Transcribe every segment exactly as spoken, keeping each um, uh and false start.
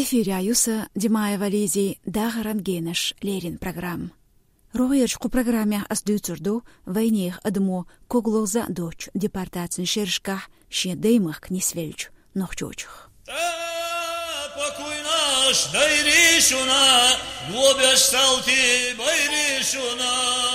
Эфиряюса Димаева Лизи Дагаран Генеш Лерин программ. Роершку программе асдюцурду войнех адмо коглоза доч депортацин шершках ще деймах книсвельч нохчочих. Покой наш дайришуна, глобяш салти байришуна.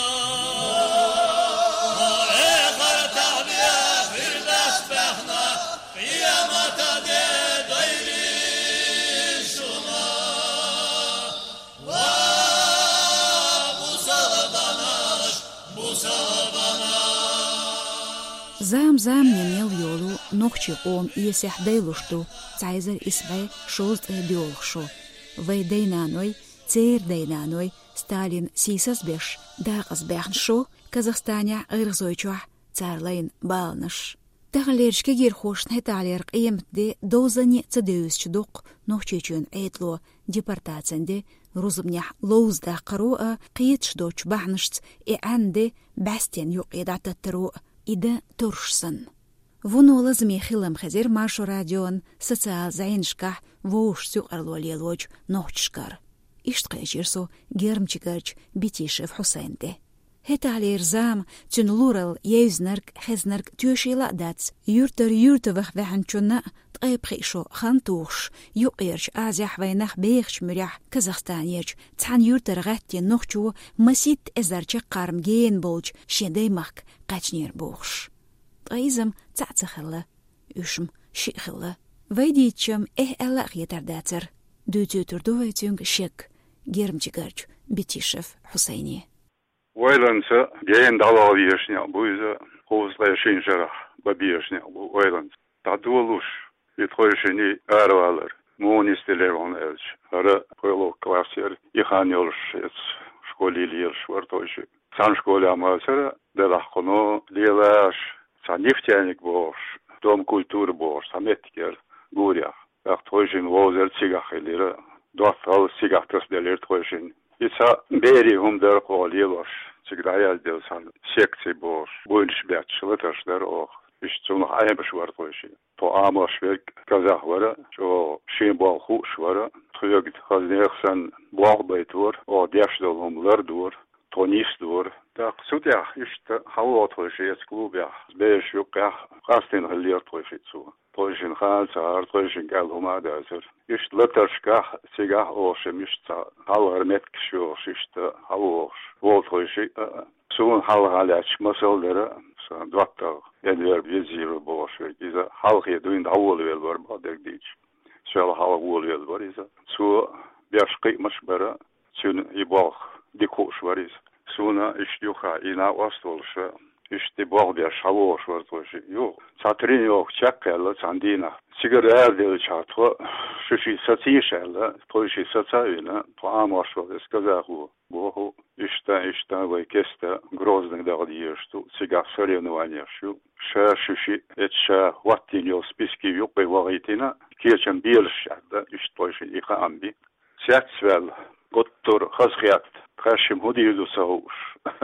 Зам-зам немел йолу, нохчи он иесях дейлушту, цайзер избай шост э биолхшо. Вей дейнаной, цейр дейнаной, Сталин сисас беш, дагас бехншо, Казахстаня гырзойчуах, царлайн балнаш. Тағалершке герхошн хеталерк емтде дозани цадеусчдук, нохчичун эйтло депортаценде, рузымнях лоузда қаруа, қиетшдоч бахнышц, и анде бастен юқ едататтыру, ида туршсын. Вунола змехилам хазер маршо радион социал зайншках воуш сюқарлуалелоч нохчшкар. Иштқайчирсу гермчигарч Битишев Хусейнде. Хеталер зам тюнлурал ейзнарк хезнарк тюшила дац юртер юртовых веханчуна тайпхишо хантуш юqirch азях вайнах бехч мурях Казахстаньеч цан юртер гатти нохчу масит эзарча қармген болч шедеймак қачнер бохш. Тайзам цацахылы, үшім шихылы. Вайдичам эх эллах етардацер. Дютю турдувай тюнг шек гермчигарч Битишев Хусейни. Ойланса, гейн дала вишня, буйза, хоузлая шинжара, бабишня, ойланс. Тадулуш, итхойшини арвалар, монистелер он элч. Ара пойло классер, иханьолш, эц школи лир швартойши. Сан школи амасера, делахконо, лилаш, сан нефтяник бош, дом культуры бош, саметтикер, гурях. Ах тойшин возер цигахелира, дофал цигахтас делер тойшин. Ица бери умдар қолиелош, цигдаял делсан секции бош, бойнш бятшылыташдар ох. Ишцунах айбаш вар тойши. То амаш верк казах вара, чо шин балху швара, туягит хазнехсан благ байтвар, о дяшдал умлар дур, то нис дур. Так сутях ишта хауа тойши ец клубях, беш юках, хастин халир тойши цу. Тойшин ханцар, тойшин галхума дазер. Ишт латашках цигах ошем ишта халар меткшош ишта хауош. Вол тойши сун халгаляч масалдера дваттаг эдвер визир бош иза халги дуин авол вел бар бадек дич. Шал хавол вел бар иза. Су бяшкы машбара сун ибах дикош бар иза. Суна иштюха ина вастолша İşte bu bir şavoş var toşu. Yok. Satrin yok. Çakkella çandina. Sigara de çatı. Şu şey satışla. Toşu satayına. Pamaş var. Сказаху. Bu işte işte ve keste grozny dağıdı şu. Sigar соревнования şu. Ша şu şey etşa vatinyo spiski yok ve vagitina. Keçen bir şartda işte toşu ikambi. Сяцвел. Готtor хазгят. Қашим худиюду сауш.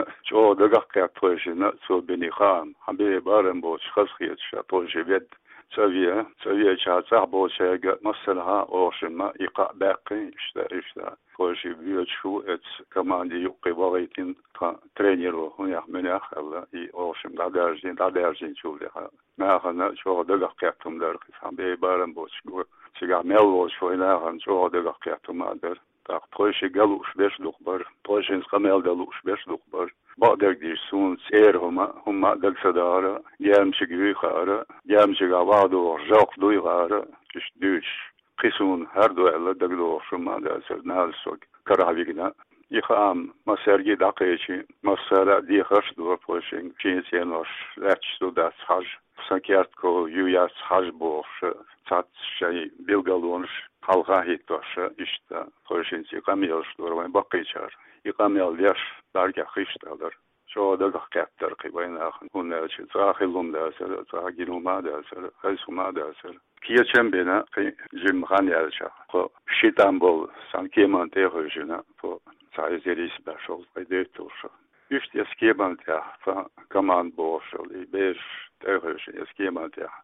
Чо дагаққят тойшина цо бенихам. Хамбе барам боч хазгият ша тойши вед. Цавия, цавия чацах бочайга масалха ошима иқа бақи ишта ишта. Тойши виючу эц команди юқи вагитин тренеру хуях менях алла и ошим дадержин дадержин чулдеха. Махана чо дагаққятым дар. Хамбе барам боч сига мел боч фойнахан чо дагаққятым адер. Так, тойши галуш беш духбар, тойшин скамел галуш беш духбар. Бадер диш сун цер хума, хума дагсадара, ямчи гвихара, ямчи гаваду жок дуйгара, иш душ. Кисун her duella dagdo шума дасер налсок каравигна. Ихам масерги дакечи, масара дихаш дур тойшин, чинсенош, лечту дас хаж. Санкертко юяс хаж бош, цат шай билгалонш. Halka hittoşa işte toşinci kamyol durmay bakıçar. İkamyol yaş darga xiştalar. Çoğda gaqatlar qibayna onlar için zahilum da sar, zahiluma da sar, hazuma da sar. Kiyeçen bena jimxan yalça. Ko şitambol sankeman tehojuna po sayzeris başol qaydeturşa. İşte eskeman ta fa kaman boşol beş tehoj eskeman ta.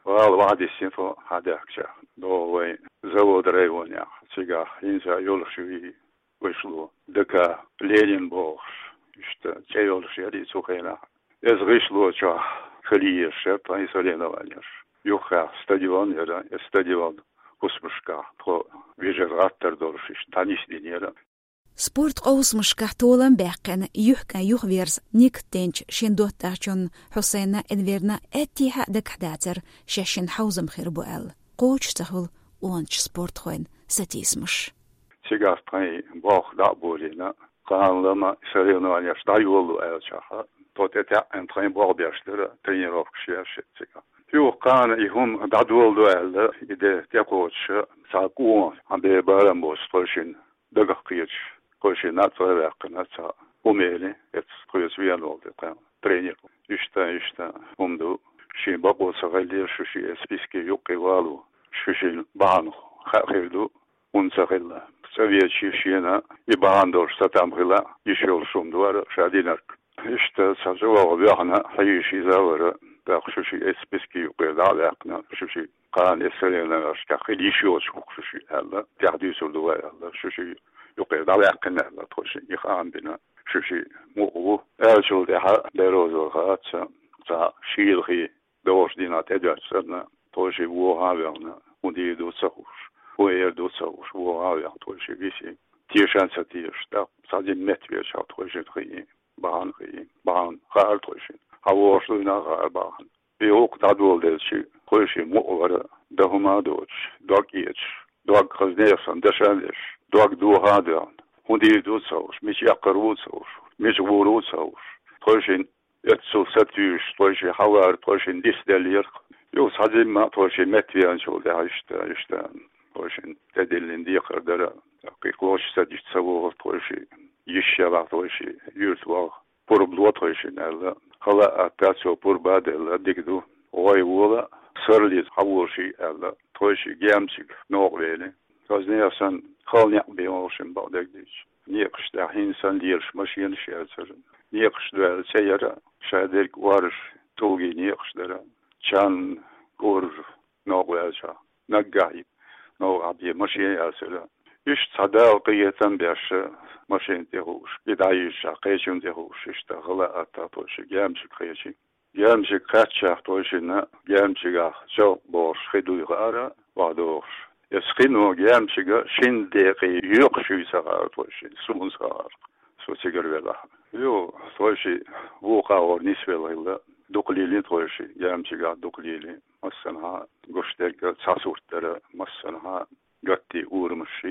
والواحد يسيفو هذاك شا دوي زود ريون يا سيجا إنسا يولشي ويشلو دكا ليلين بوش إشتا تيولشي هذي سوكينا إز غيشلو شا خليه شاب إنسا لينا وانيش يوخا ستاديون يلا ستاديون كوسمشكا تو بيجر أكتر دولشيش تانيش دينيرا سبورت قوس مشكح طولن باقن يحكا يخبيرز نيك تنش شندوه تاچون حسين انويرنا اتيها دكحداتر شاشن حوزم خير بوال قوش تهول وانش سبورت خوين ستيسمش سيغاف باي باخ دا بولينا قان لما سرينو انيش دا يولو الشاها توتتا ان ترين باخ بياشتر ترينيروف كشياش سيغا يو قان يهم دا دولو ال يده تيقوش ساقو عم بيبالن بوس فرشين دغقيش Koşu natsa ve natsa umeli et koyus viyan oldu kan trener işte işte umdu şey babo sagalli şu şey spiski yok evalu şu şey banu khaydu unsagilla Sovyet şişina ibandor satamgila işol şumdu var şadinar işte sazova vahna hayişi zavara da şu şey spiski yok evalu şu şey kan eserlerine aşka ilişiyor şu şey Allah tahdis oldu var Allah şu şey يقول دعوة كنا لا توشي يخان بنا شو شيء مو أرجو ده دروزو خات تا شيء خي دوش دينا تجار سرنا توشي وها بينا ودي دو سوش وير دو سوش وها بينا توشي بيشي تيشان ستيش دا سادين مت بيش توشي خي بان خي بان خال توشي هواش لنا خال بان بيوق دادول ده شيء توشي مو ورا ده هما دوش دوك يش دوك خزنيسان دشانش دوك دو هادران هندي دو سوش مش يقرود سوش مش ورود سوش توشين اتسو ستيش توشي حوار توشين ديس دلير يو سازم ما توشين متويان شو ده اشتا اشتا توشين تدلين دي قردرا قيقوش ساديش تسوور توشي يشيبا توشي يرتوا بوربلو توشين الا خلا اتاسو بور بعد الا ديكدو اوي ولا سرليز حوشي الا توشي جامسك نوغلي كازنياسن خال نقبي وشن بعدك ديش نيقش ده إنسان ليرش ماشين شيء نيقش ده سيارة شادرك وارش توجي نيقش ده كان قور نوغلاجا نقعي نوغابي ماشين ياسر إيش صدق قيتن بيش ماشين تهوش بدايش قيشون تهوش اشتغل أتاتوش جامش قيشي جامش قاتشة توشنا جامش قا شو بورش خدوي غارة وادوش يسخنو جامشيغا شين دقي يقشي سغار توشي سون سغار سو سيغر ولا يو توشي وقا اور نسويلا دوقليلين توشي جامشيغا دوقليلي مثلا غوشترك ساسورتر مثلا غتي اورمشي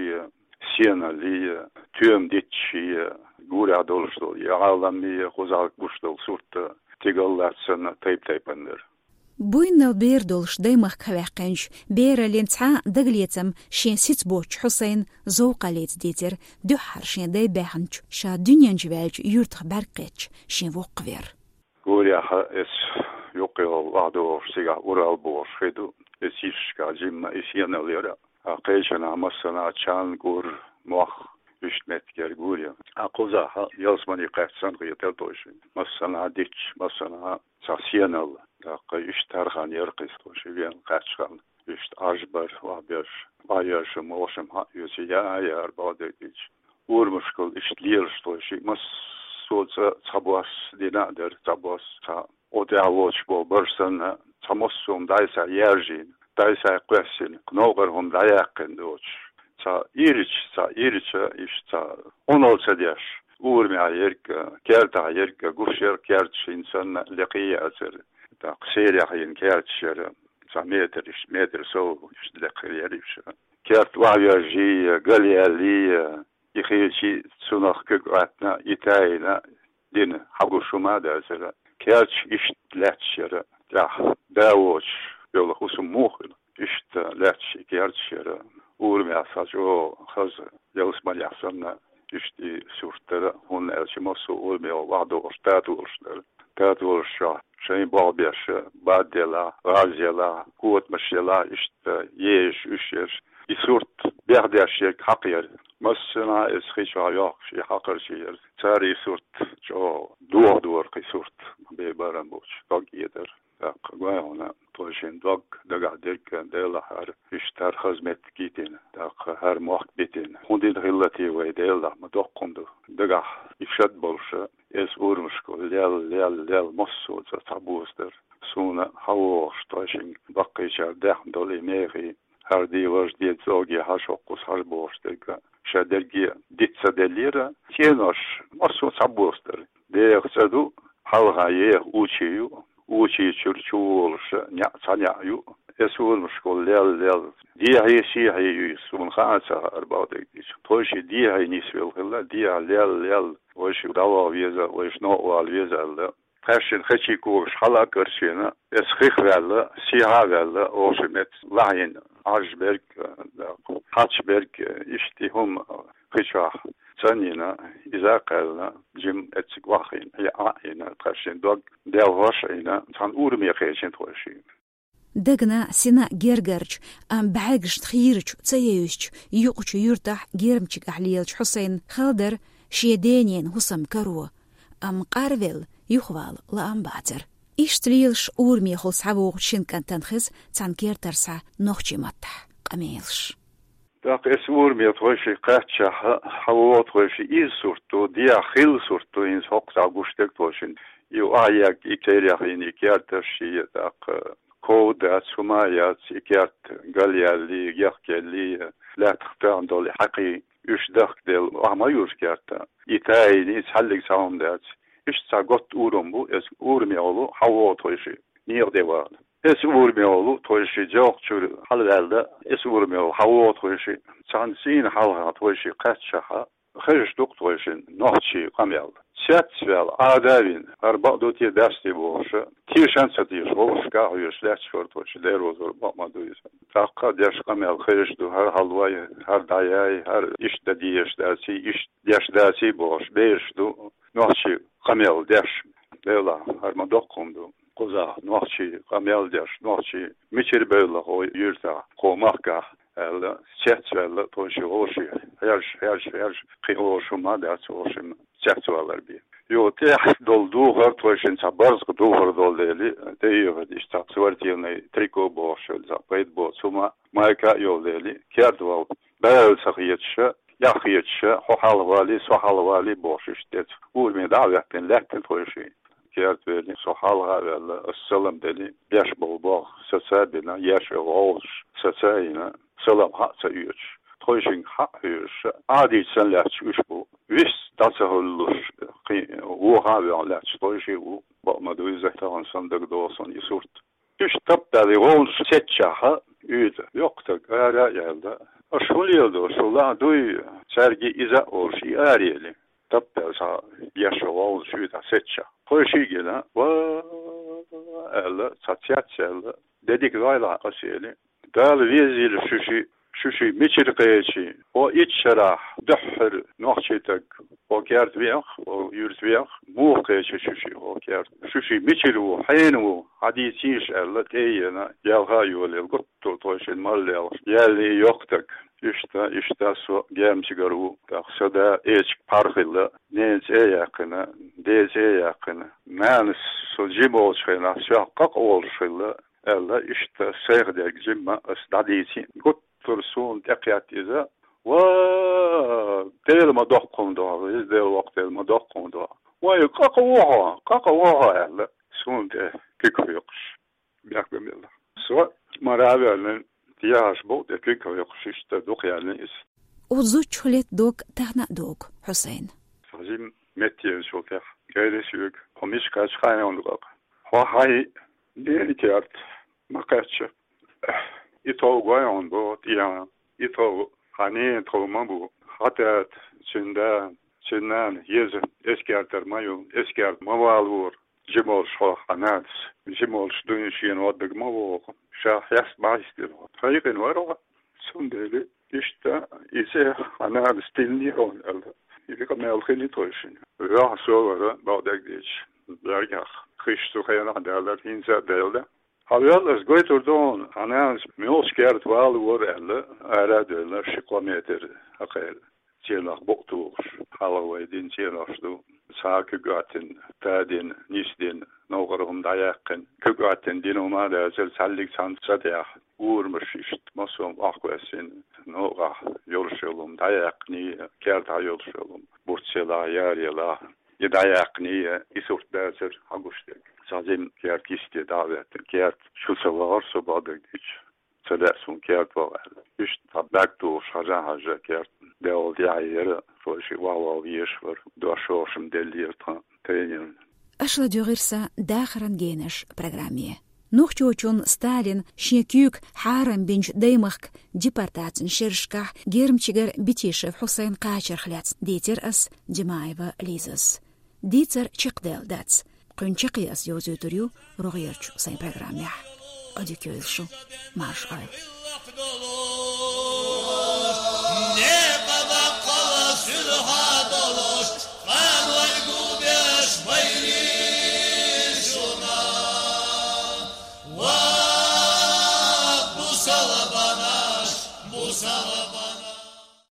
سينالي تيم ديتشي غورا دولشتو يعالمي غوزال بوشتو سورت تيغالاتسن تايب تايبندر بوين البير دولش دايمخ كواقنش بير لينتعا دقليتم شين سيت بوش حسين زوقا ليت ديتر دو حرشين داي باهنش شا دنيا جواج يورتخ برقيتش شين وقفير قولي احا اس يوقي الله سيغا ورال بوش خيدو اسيشكا جيما اسيانا ليرا اقيشنا مسنا چان قور موخ اشتمت قولي اقوزاها يلسماني قيتسان غيتل توشين مسنا ديش مسنا ساسيانا الله داقا اشترخان يرقص توشي بيان قاتشخان اشت اجبر وابيش بايش موشم ها يوسي يا يار باديش ور مشكل اشت ليرش توشي مس سوزا تابواس دينادر تابواس تا اوداوش بو برسن تاموسوم دايسا يرجين دايسا قوسين قنوغرهم دايقن دوش تا ايريش تا ايريش اشت اونولسا ديش ور مع يرك كيرتا يرك غوشير كيرتش انسان لقيه اثر تقصير يحين كارت شر متر متر سو يشتلق يريش كارت وعياجي قال لي يخيل شي سنخ كقعتنا يتاينا دين حقو شما دازر كارت يشتلات شر لا داوش يلا خصم موخل يشتلات شي كارت شر ورمي عصاجو خز يوسمان يحسن يشتي سورتر هون الشي مصو ورمي وعدو اشتاتو اشتر تاتو الشا شين بابيش بادلا رازيلا قوت مشيلا اشت يش اشش يسورت بيرداش حقير مسنا اسخيش عياق شي حقر شي تاري سورت جو دور دور قي سورت بيبارن بوش دوغ يدر قوانا توشين دوغ daga derken dela her işler hizmet gittin da her muht bitin hundin hillati ve dela ma dokkundu daga ifşat bolşa es vurmuş ko lel lel lel mosso tabuster sona havo stashin bakıçar dehndoli meri her divaj diye zogi haşokus har boştega şadergi ditsa delira tienos mosso tabuster de xadu halgaye uçiyu uçi çurçulş nya çanyayu esul şkol lel lel diye şey hay sun khasa arbadik toşi diye hay nisvel hilla diye lel lel oş dava viza oş no wal viza Karşın hiç kuş hala karşına eskik verle siyah verle oşmet lahin Ajberg Haçberg iştihum kıça sanina izaqalna jim etsik waxin ya ina karşın dog devvaş ina san urmi xeçin toşi دقنا سنا جيرجرج أم بعجش تخيرج تسيوش يقش يرتاح جيرمشك أحليلش حسين خالدر شيدينين هسم كرو أم قارفيل يخوال لأم باتر إيش تليلش أورمي خل سعوغ شين كان تنخز تان كير ترسع نوخشي مطح قميلش داق اس أورمي توشي قاتشا حوو توشي إيز سورتو ديا خيل سورتو إنس حق تعبوشتك توشين يو آياك إكتيريخين إكيارترشي داق كودا سمايات إكيارت غاليالي يخكالي لا تختار دولي حقي يش داق ديل وعما يوشكارتا إتايني سحلق ساهم دات إش ساقوت أورم بو إس أورمي أولو حوو توشي نير ديوال إس أورمي أولو توشي جوق شور حل دالدا إس أورمي أولو حوو توشي سانسين حلها توشي قاتشاها خرج دوق توشي نوحشي قميال سياتسوال آدابين أربع دوتي داستي بوشا تيشان ستيش بوش كاهوش لاتشفر توشي ديروزور بقما دويس تاقا ديش قميال خرج دو هر حلواي هر داياي هر إش داديش داسي إش ديش داسي بوش بيش دو نوحشي قميال ديش ديلا هر ما دوقهم دو قوزا نوحشي قميال ديش نوحشي ميشير بيلا هو يرتا قوماقا ال سياتسوال توشي هوشي هيرش هيرش هيرش قيوشو ما داتس هوشي سياتسوالر بي يو تيح دول دوغر توشين سابرزق دوغر دول ديلي تيوغد إشتا سوارتيوني تريكو بوشو زابيد بو سوما مايكا يو ديلي كيردوال بيل سخيتشا يخيتشا حوحال والي سوحال والي بوششتت ورمي دعويقتن لكتن توشي كيرد ويلي سوحال غالي السلام ديلي بيش بولبوغ سسابنا يش غوش سساينا سلام حق سيوش توشين حق يوش عادي سنلاتش وشبو ويس تاسهلوش وهابي لاتش توشي و بقمدو يزهتان صندق دوسون يسورت يش تبدا دي غوش ستشاها يد يقتك آراء يلدا أشول يلدو شولا دوي سرگي إزا أورشي آريلي تبدا سا يشو غوش يدا ستشا توشي جلا و ألا ساتياتش ألا dedik rayla asiyeli. Dal vizil şuşi şuşi miçir qeçi. O iç şarah dahır nohçetek. O kert viyah o yurt viyah mu qeçi şuşi o kert. Şuşi miçir o haynu hadisiş Allah teyena yalha yolel gotto toşen mallel. Yali yoktak. İşte işte so gemçigaru taqsada eç parxilla nez eyaqına dez eyaqına. Manis so jimo çena şaqaq olşilla. Allah işte seyredek cimma stadisi gottursun taqiyat iza ve del ma doqqum do iz del vaqt del ma doqqum do ve qaqwa qaqwa Allah sun de kikuyuq biaqbem Allah so maravelin tiyaş bu de kikuyuq işte doq yani is uzu çulet dok tahna dok Hüseyin Fazim metiye şoker geresiyük homiş kaç kaynağı dok ha hay delikert makatcha ito goyon bo tiya ito hani tolma bu hatat çinda çinan yez eskerter mayo esker mavalur jimol şo anat jimol şdunşin odag mavo şah yas baistir hayıkın var o sundeli işte ise anat stilni on el ilk mel khili toşin ya sonra badak diç dergah Christo hayana derler hinza derler Haviyal az goyturdun anans mioskert val vor elle ara derler şiklameter akayl Çelak boktuğuş, halavay din çelakşdu, sakı gatin, tadin, nisdin, نوغرهم دايقن كقاتن دينوما دازل سالك سانسا uurmashist masom akwesin noga yolşolum dayaqni kerta yolşolum burtsela yariyala yedayaqni isort dazer hagustek sazim kertisti davet kert şulsalar sobadık hiç söylesun kert var işte tabaktu şaja haja kert de oldu ayırı foşi vawa viş var doşoşum delirta trenin Ашла дёгырса дахран генеш программе. Нухчочун Сталин шекюк харам бинч деймахк депортацин шершках гермчигер Битишев Хусейн Качер хляц дитер ас Димаева Лизас. Дитер чекдел дац. Кунчакиас йозютурю рогерч сай программе. Адикёйшу марш ай.